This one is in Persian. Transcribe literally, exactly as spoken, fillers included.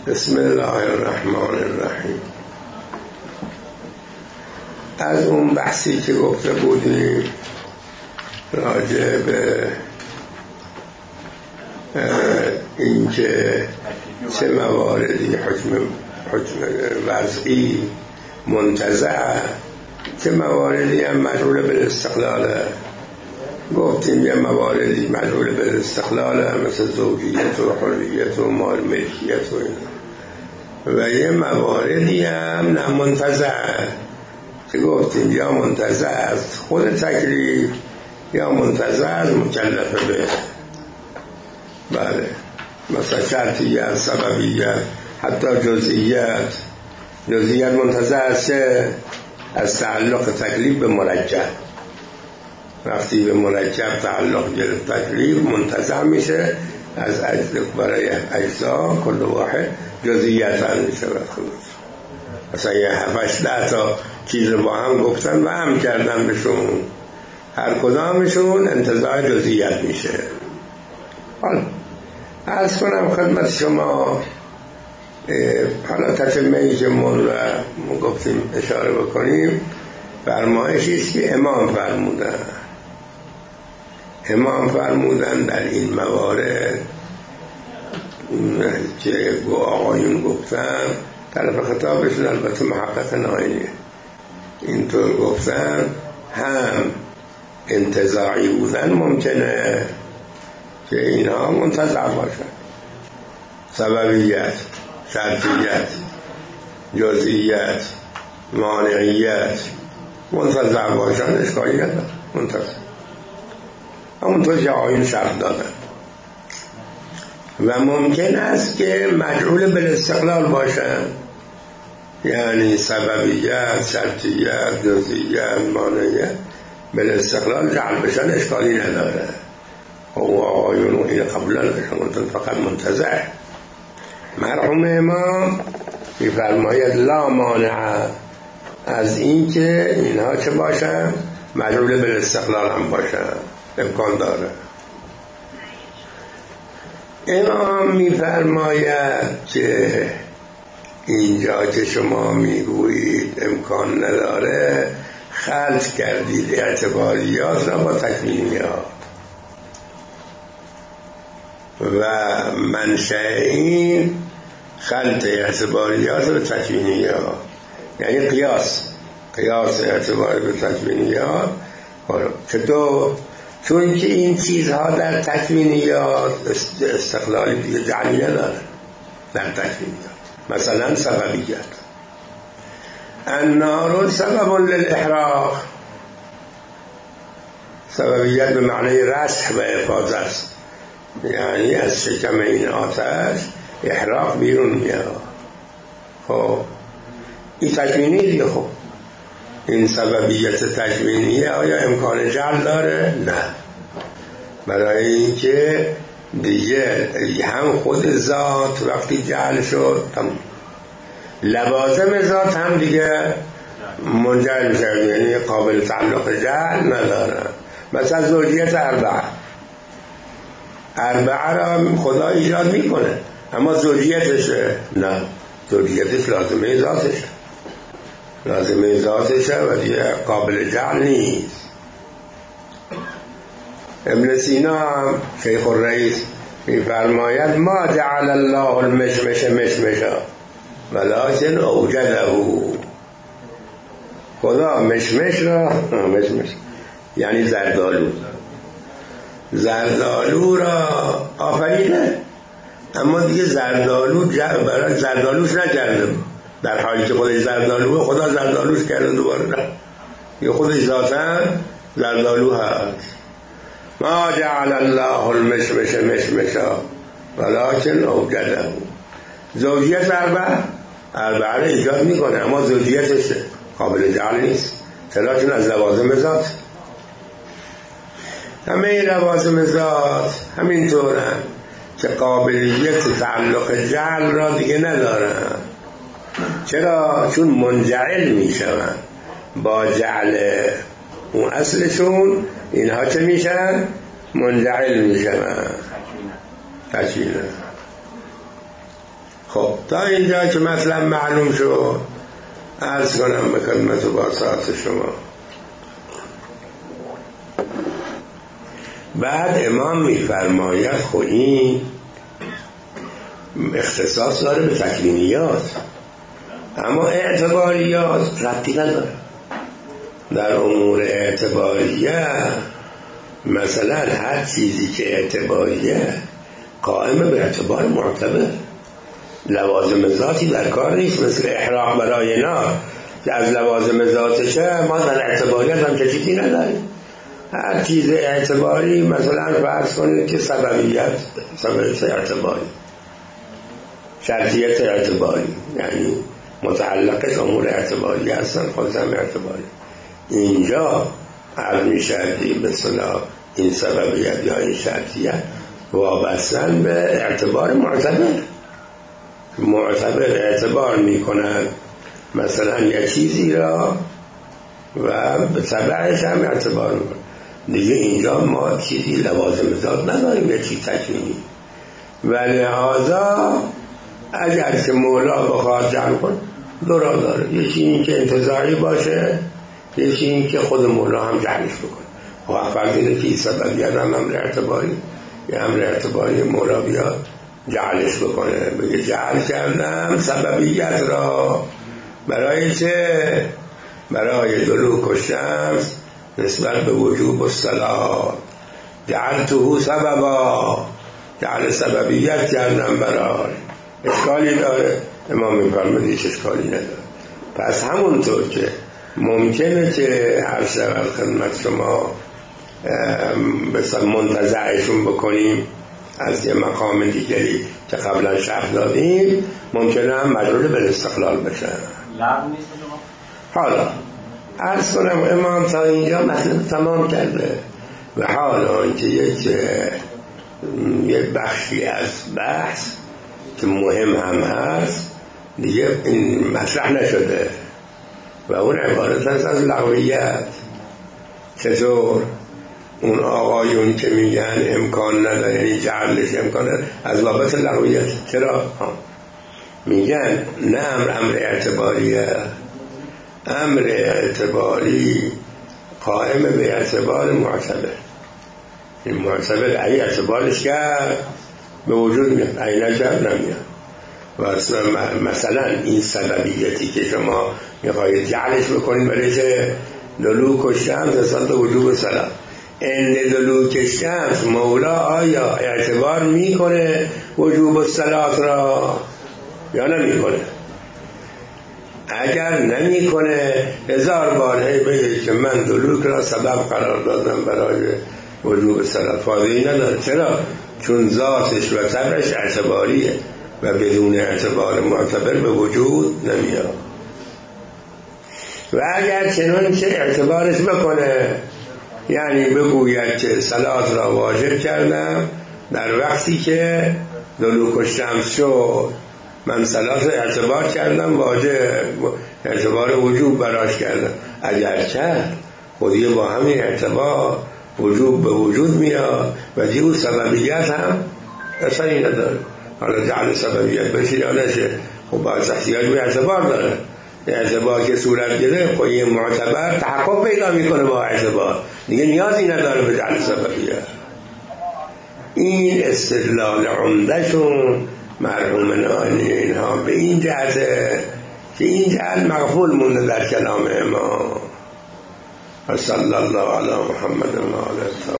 بسم الله الرحمن الرحیم. از اون بحثی که گفته بودیم راجع به اینکه چه مواردی حکم حکم وضعی منتزع، چه مواردی هم مجبور به استقلاله. گفتیم یه مواردی مجبور به استقلاله مثل زوجیت و حریت و مال ملکیت و اینا، و یه مواردی هم نه منتزع که گفتیم یا منتزع از خود تکلیف یا منتزع از مکلف به. بله، مثلا شرطیت، سببیت، حتی جزئیت. جزئیت منتزع است که از تعلق تکلیف به مرکب، وقتی به مرکب تعلق گرفت تکلیف منتزع میشه از اجزا، برای اجزا کل واحد جزئیت هم میشه. مثلا یه هفتش ده تا چیز با هم گفتن و هم کردن بهشون، هر کدامشون انتزاع جزئیت میشه. حالا عرض کنم خدمت شما، حالا تتمه ای که مون و گفتیم اشاره بکنیم، فرمایشی است که امام فرمودن امام فرمودن در این موارد که آقایون گفتن، طرف خطابشون البته محقق ناینیه، اینطور گفتن هم انتزاعی بودن ممکنه که اینها منتزع باشن، سببیت، شرطیت، جزئیت، مانعیت منتزع باشن، اشکالی نداره، منتزع همونطور که آیین شرط دادن. و ممکن است که مجعول بالاستقلال باشن، یعنی سببیت، شرطیت، جزئیت، مانعیت بالاستقلال جعل بشن، اشکالی نداره. و آیون این قبلا بشن فقط منتزع. مرحوم امام می‌فرماید لا مانع از این که اینها چه باشن، مجعول بالاستقلال هم باشن، امکان داره. امام می‌فرماید که اینجا که شما میگویید امکان نداره، خلط کردید اعتباریات را با تکوینیات و منشأ این خلط اعتباریات به تکوینیات، یعنی قیاس قیاس اعتباری به تکوینیات. چطور؟ چون که این چیزها در تکوینیات استقلالی دیگه جعلی نداره. در تکوینیات مثلا سببیت، النار سبب للاحراق، سببیت به معنی رشح و افاضه است، یعنی از شکم این آتش احراق بیرون میاد. خب این تکوینی دیگه. خب این سببیت تکوینیه آیا امکان جعل داره؟ نه، برای اینکه دیگه هم خود ذات وقتی جعل شد لوازم ذات هم دیگه منجعل میشه، یعنی قابل تعلق جعل نداره. مثلا زوجیت اربعه اربعه را خدا ایجاد میکنه، اما زوجیتشه نه، زوجیتش لازمه ذاتشه، لازمه ذاتشه و دیگه قابل جعل نیست. ابن سینا هم شیخ الرئیس میفرماید ما جعل الله المشمش مشمشا ولکن اوجده، خدا مشمش را مشمش یعنی زردالو زردالو را آفریده، اما دیگه زردالو برای زردالوش نکرده، در حالی که خودش زردالو خدا زردالوش کرده دوباره نه، یه خودش ذاتاً زردالو هست. ما جعل الله المشمش مشمشا ولکن اوجده، زوجیت اربعه اربعه را ایجاد میکنه، اما زوجیتش قابل جعل نیست، چرا؟ چون از لوازم ذات. همه این لوازم ذات همینطور هم که قابلیت تعلق جعل را دیگه ندارن. چرا؟ چون منجعل میشن با جعل اون اصلشون، اینها چه میشن؟ منجعل میشن، تکوینه. خب تا اینجا که مثلا معلوم شد، عرض کنم به خدمت و باسات شما. بعد امام میفرماید خب این اختصاص داره به تکوینیات، اما اعتباریات ربطی نداره. در امور اعتباریه مثلا هر چیزی که اعتباریه قائم به اعتبار معتبر، لوازم ذاتی در کار نیست. مثل احراق برای نار که از لوازم ذاتشه، ما در اعتباریت هم چیزی نداریم. هر چیز اعتباری مثلا فرض کنید که سببیت، سببیت اعتباری، شرطیت اعتباری، یعنی متعلق امور اعتباری هستن، خود هم اعتباری. اینجا عرض میشه به اصطلاح این سببیت یا این شرطیت وابستن به اعتبار معتبر. معتبر اعتبار میکنن مثلا یه چیزی را و به تبعش هم اعتبار میکنن. دیگه اینجا ما چیزی لوازم ذات نداریم، یه چیز تکوینی. و لحاظا اگر که مولا بخواد جمع کن دو راه داره، یکی این که انتزاعی باشه، یکی این که خود مولا هم جمعش بکنه. و فرض اینه که این سببیت هم امر اعتباری، یه امر اعتباری مولا بیاد جعلش بکنه، بگه جعل کردم سببیت را برای چه؟ برای دلوک الشمس نسبت به وجوب الصلاة، جعلته سببا، جعل سببیت کردم برای. اشکالی داره؟ امام میفرماید هیچ اشکالی نداره. پس همونطور که ممکنه که هر شب خدمت شما مثلا منتزعشون بکنیم از یه مقام دیگری که قبلا شرح دادیم، ممکنه هم مجرور به استقلال بشن. حالا عرض کنم امام تا اینجا مطلب تمام کرده و حالا اینکه یک یک بخشی از بحث که مهم هم هست دیگه این مطرح نشده و اون عبارت هست از لغویت. چطور؟ اون آقایون که میگن امکان نداره، یعنی جعلش امکان نداره، از بابت لغویت. چرا؟ میگن نه امر امر اعتباریه، امر اعتباری قائم به اعتبار معتبر. این معتبر ای اعتبارش کرد به وجود میاد، ای نجب نمیاد. و مثلا این سببیتی که شما میخواید جعلش بکنید برای چه؟ دلوک الشمس نسبت به وجوب الصلاة. این دلوک الشمس مولا آیا اعتبار میکنه وجوب الصلاة را یا نمیکنه؟ اگر نمیکنه هزار بار هی بگه که من دلوک را سبب قرار دادم برای وجوب الصلاة، فایده‌ای نداره. چرا؟ چون ذاتش و طبعش اعتباریه و بدون اعتبار معتبر به وجود نمیاد. و اگر چنان که اعتبارش بکنه، یعنی بگوید که صلات را واجب کردم در وقتی که دلوک الشمس شد، من صلات اعتبار کردم واجب، اعتبار وجوب براش کردم. اگر کرد خودی با همین اعتبار وجوب به وجود میاد و دیو سببیت هم اصلا نداره. حالا جعل سببیت بشه یا نشه، خب باید احتیاج به اعتبار داره. اعتبار که صورت گرفت خب یه معتبر تحقق پیدا میکنه با اعتبار، دیگه نیازی نداره به جعل سببیت. این استدلال عمدهشون مرحوم نانی اینها به این جهته که این جهت مغفول مونده در کلام امام. صلی الله علی محمد و آله.